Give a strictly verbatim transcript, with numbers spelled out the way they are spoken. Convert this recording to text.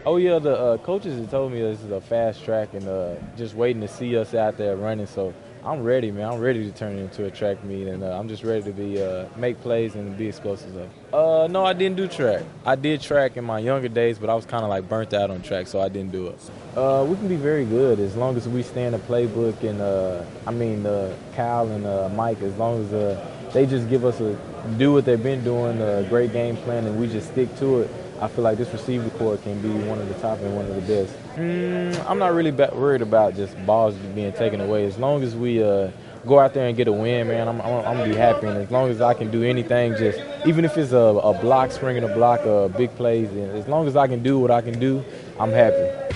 Oh yeah, the uh, coaches have told me this is a fast track and uh, just waiting to see us out there running. So I'm ready, man. I'm ready to turn it into a track meet, and uh, I'm just ready to be uh, make plays and be explosive. Uh, no, I didn't do track. I did track in my younger days, but I was kind of like burnt out on track, so I didn't do it. Uh, we can be very good as long as we stay in the playbook, and uh, I mean uh, Kyle and uh, Mike. As long as uh, they just give us a do what they've been doing, a great game plan, and we just stick to it. I feel like this receiver core can be one of the top and one of the best. Mm, I'm not really ba- worried about just balls being taken away. As long as we uh, go out there and get a win, man, I'm, I'm, I'm going to be happy. And as long as I can do anything, just even if it's a, a block, springing a block, uh, big plays, and as long as I can do what I can do, I'm happy.